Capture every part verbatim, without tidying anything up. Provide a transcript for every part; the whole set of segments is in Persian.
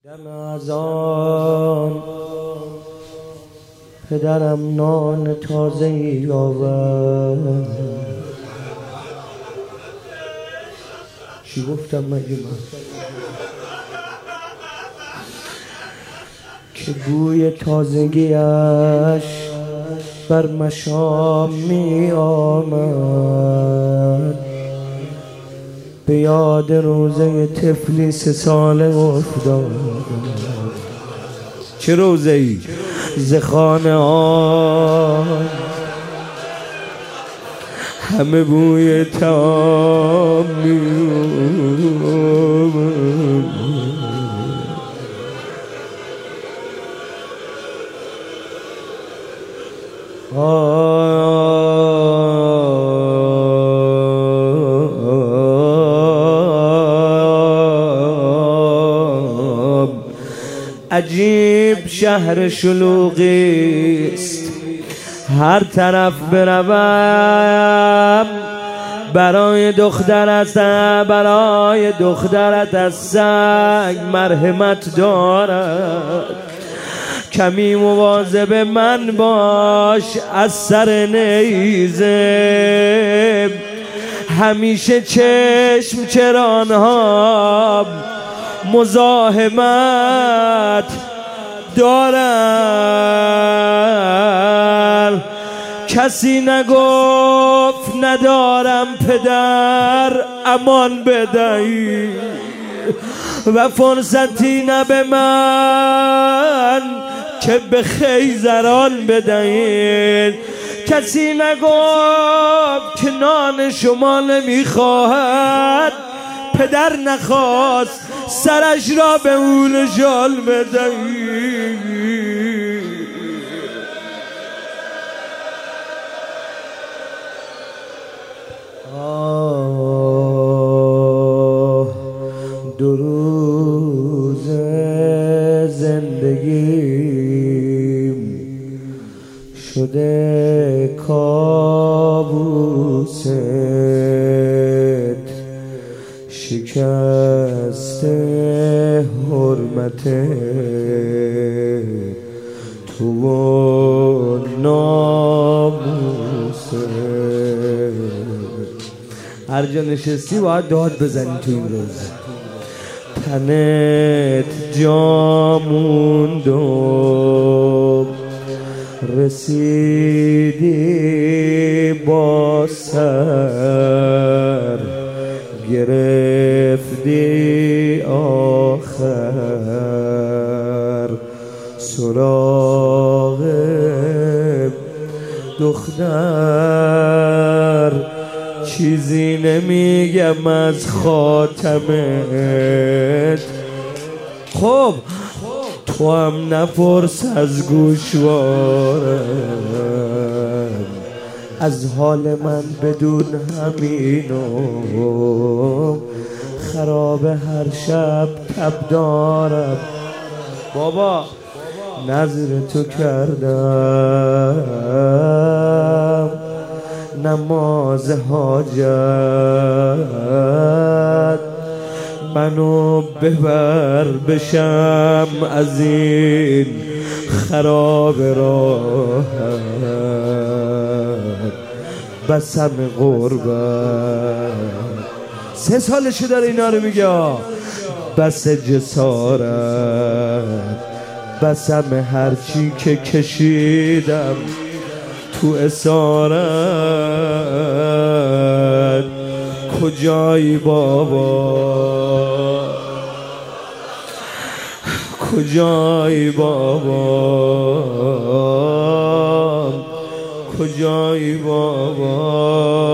دم از آن پدرم نان تازه‌ای آورد. چی گفتم مگه من؟ که بوی تازگیش بر مشام می آمد. به یاد روزه طفلی سه ساله افتاد. چه روزه ای؟ ز خانه آن همه بوی طعام می عجیب شهر شلوغی است، هر طرف بروم برای دخترت برای دخترت از سنگ مرحمت دارد. کمی مواظب من باش از سر نیزه، همیشه چشم چرانها مزاحمت دارم. کسی نگفت ندارم پدر امان بدهی و فرصتی نه به من که به خیزران بدهید. کسی نگفت که نان شما نمیخواهد، پدر نخواست سرش را به اون جال بدهید. آه دو روز زندگیم شده کابوست، شکست حرمت تو و ناموست. هر جا نشستی باید داد بزنی تو این روز. تنت جا موند و رسیدی با سر، گرفتی آخر سراغ دختر. چیزی نمیگم از خاتمت، خب تو هم نپرس از گوشوارم. از حال من بدون همینو خراب هر شب تب دارم. بابا نظر تو کردم نماز حاجت، منو ببر بشم از این خراب راحت. بسم غربت سه سالشه داره اینا رو میگه. بس جسارت بسم هرچی که کشیدم تو اسارت. کجایی بابا کجایی بابا کجایی بابا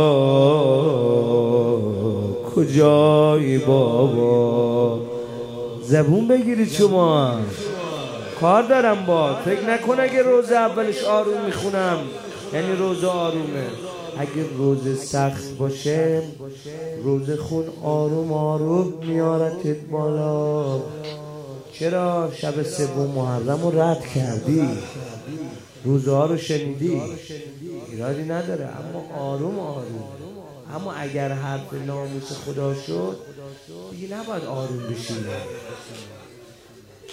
کجایی بابا. زبون بگیرید شما، کار دارم با. فکر نکن اگه روز اولش آروم میخونم یعنی روز آرومه. اگه روز سخت باشه روز خون آروم آروم میارتت بالا. چرا شب سوم محرم رو رد کردی؟ روزها رو شنیدی؟ ایرادی نداره، اما آروم آروم. اما اگر حرف ناموس خدا شد دیگه نباید آروم بشی.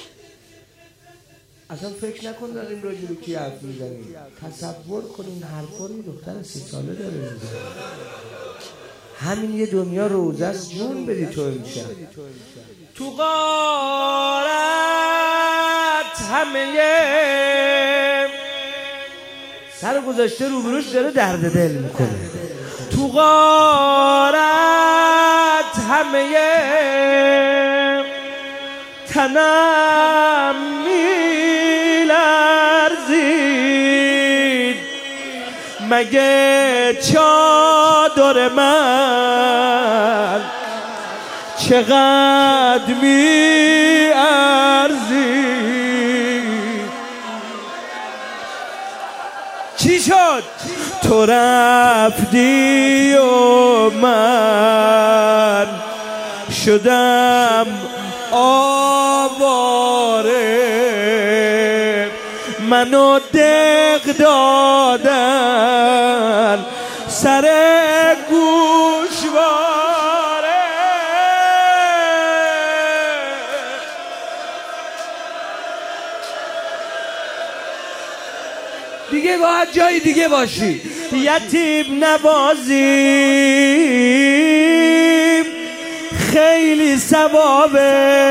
اصلا فکر نکن داریم راجع به کی حرف میزنیم. تصور کن این حرفا رو دختر سی ساله داره میزنه. همین یه دنیا روزه است، جون بدی تو میشه. تو غارت همه سر گذاشته روبروش داره درد دل میکنه. تو غارت همه تنم میلرزید، مگه چادر من چقدر میارزید. چی شد؟ تو رفتی و من شدم آواره، منو دق دادن سر گوشواره. دیگه باید جای دیگه باشی. یتیم نوازیم خیلی ثوابه،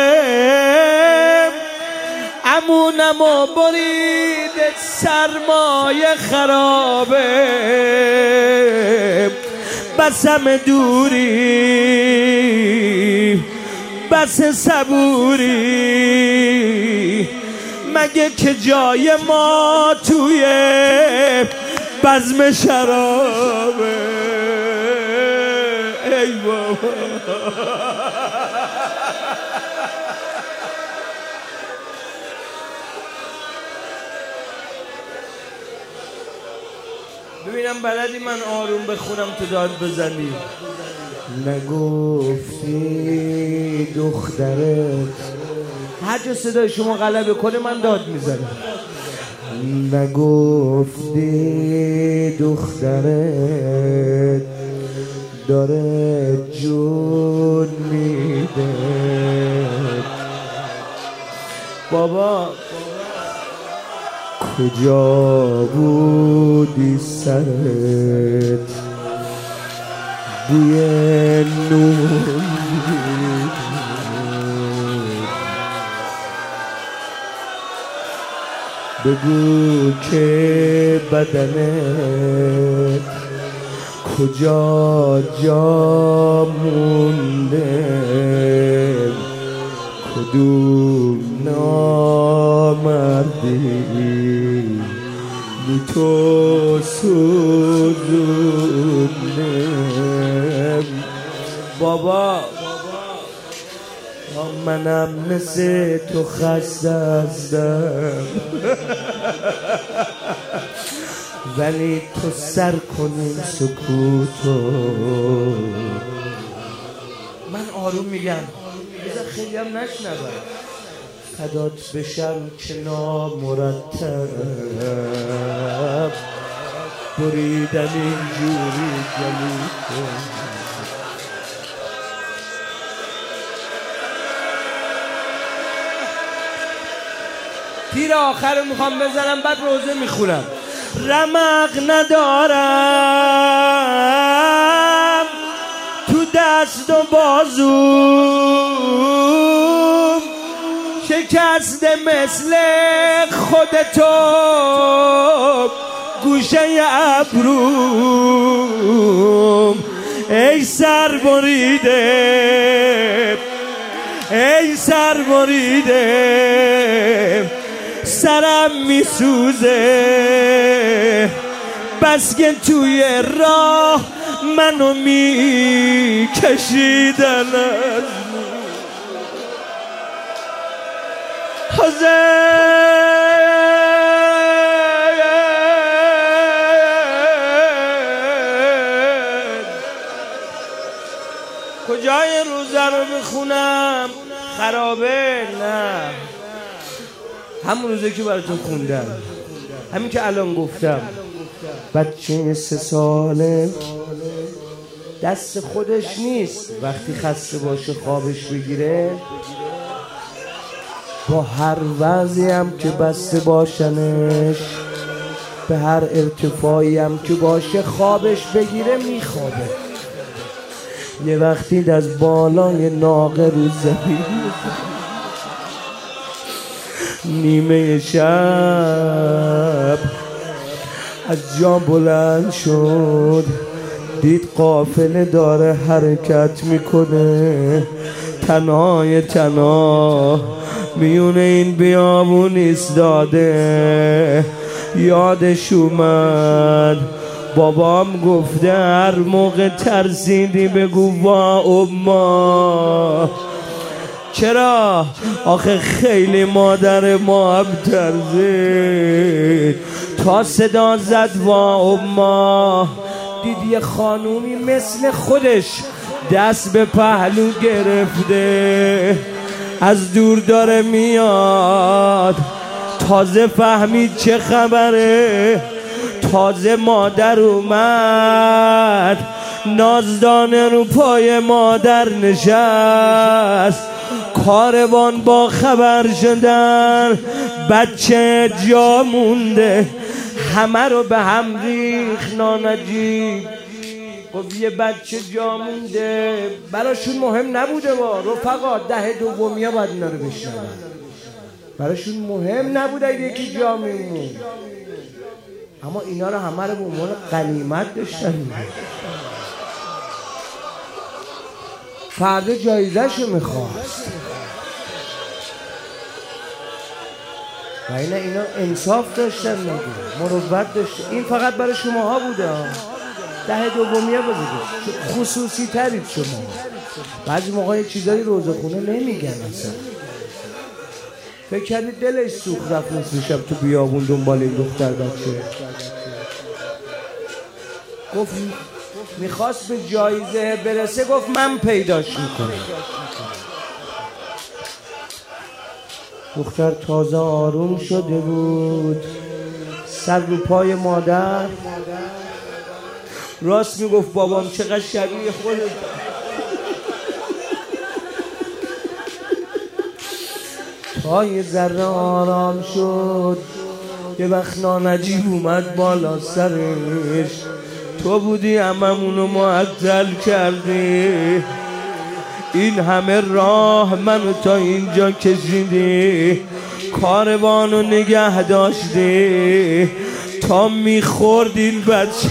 امونم و برید سرمایه خرابه. بسم دوری بس صبوری، مگه که جای ما توی بزم شرابه. ای بابا ببینم بلدی من آروم بخونم تو داد بزنی. نگفتی دخترت، هر جا صدای شما غلبه کنه من داد میزنم. نگفتی دخترت داره جون میده. بابا کجا بودی سرت بوی نون؟ بگو که بدنت کجا جا مونده، کدوم نامردی بی تو سوزونده. بابا منم مثل تو خسته هستم، ولی تو سر کنیم سکوتو. من آروم میگم بذار خیلی هم نشنوم، فدات بشم که نامرتب بریدن اینجوری گلوتو. تیر آخر میخوام بزنم بعد روزه میخونم. رمق ندارم تو دست و بازوم، شکسته مثل خودتو گوشه ابروم. ای سر بریده ای سر بریده سرم میسوزه، بس که توی راه منو میکشیدن از کجای روزه رو بخونم؟ خرابه؟ نه، همون روزه که براتون خوندم، همین که الان گفتم. بچه سه ساله دست خودش نیست، وقتی خسته باشه خوابش بگیره با هر وضعی هم که بسته باشنش، به هر ارتفاعی هم که باشه خوابش بگیره میخوابه. یه وقتی از بالای ناقه رو زمین نیمه شب از جا بلند شد، دید قافله داره حرکت میکنه، تنهای تنها میونه این بیابون ایستاده. یادش اومد بابام گفته هر موقع ترسیدی بگو وا اما. چرا؟ آخه خیلی مادر ما هم ترسید تا صدا زد وا اما. دید یه خانومی مثل خودش دست به پهلو گرفته، از دور داره میاد. تازه فهمید چه خبره، تازه مادر اومد، نازدانه رو پای مادر نشست. کاروان با خبر شدن بچه جا مونده، همه رو به هم ریخ نانجیب. گفت یه بچه جا مونده، براشون مهم نبوده. با رفقا ده دومیا باید اینا رو بشنون، براشون مهم نبوده یکی جا میمون، اما اینا رو همه رو به عنوان غنیمت داشتن. فردا جایزه‌شو میخواست و اینا اینا انصاف داشتن، نگه مروت داشتن. این فقط برای شماها بوده، ده دومیه بزرگه خصوصی ترید شما. بعضی موقع چیزایی روزه خونه نمیگن اصلا. فکر کردید دلش سوخت رفت نصف شب تو بیابون دنبال این دختر بچه. گفت میخواست به جایزه برسه، گفت من پیداش میکنم. دختر تازه آروم شده بود، سر رو پای مادر. راست میگفت بابام چقدر شبیه خودت. تا یه ذره آرام شد، یه وقت نانجیب اومد بالا سرش. تو بودی هممونو معطل کردی، این همه راه منو تا اینجا کشیدی، کاروانو نگه داشتی تا میخورد این بچه.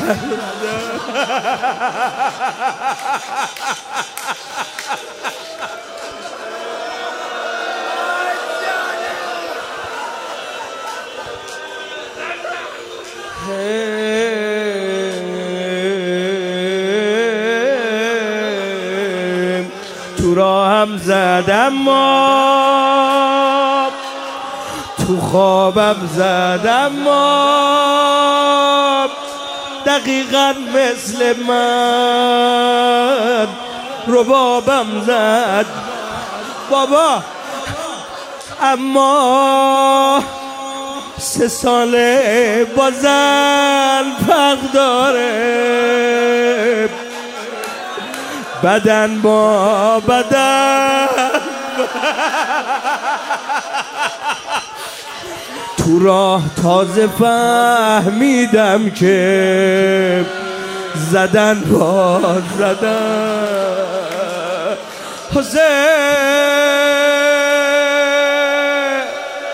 تو راهم زدم ما، تو خوابم زدم ما، دقیقا مثل من ربابم زد بابا. اما سه ساله با زن فرق داره، بدن با بدن. تو راه تازه فهمیدم که زدن با زدن. حسین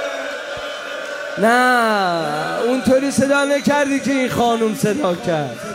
نه اونطوری صدا نکردی که این خانوم صدا کرد.